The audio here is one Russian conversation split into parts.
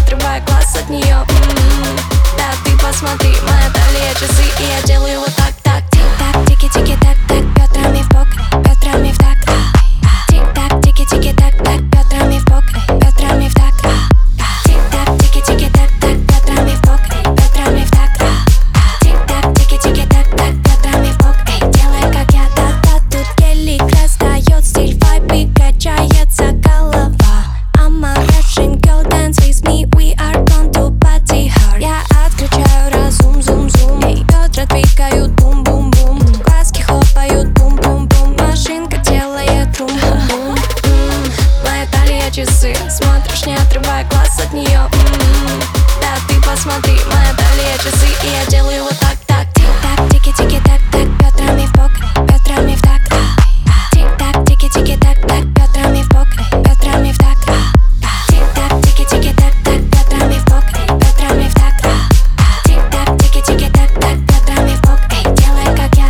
отрывая глаз от нее. Да, ты посмотри, моя талия часы, и я делаю вот так, так. Тик-так, тики-тики-так, так, бедрами в бок, бедрами в такт. Тик-так, тики-тики-так, так, бедрами в бок, бедрами в такт. Тик-так, тики-тики-так, так, бедрами в бок, бедрами в такт. Тик-так, тики-тики-так, так, бедрами в бок, делай как я, да-да. Тут елик раздает стиль, вайб и качается голова. I'm a Russian girl, dance with me, we are going to party hard. Я отключаю разум, зум-зум, бедра двигают бум-бум-бум, глазки хлопают бум-бум-бум, машинка делает бум-бум-бум. Моя талия часы, смотришь, не отрывая глаз от нее. Да, ты посмотри, моя талия часы, и я делаю вот так, так. Тик-так, тики-тики-так, так, бедрами в бок, бедрами в такт. Тик-так, тики-тики-так, так, бедрами в бок, бедрами в такт. Тик-так, тики-тики-так, так, бедрами в бок, бедрами в такт. Тик-так, тики-тики-так, так, бедрами в бок, делай как я,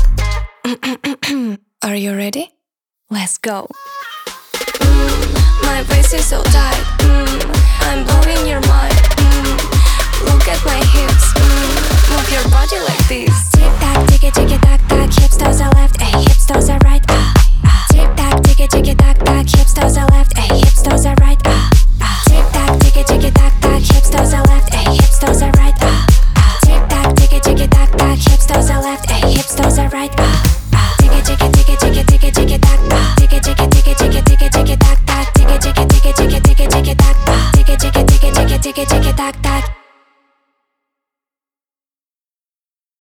да. Are you ready? Let's go. My face is so tight. I'm blowing your mind. Look at my hips.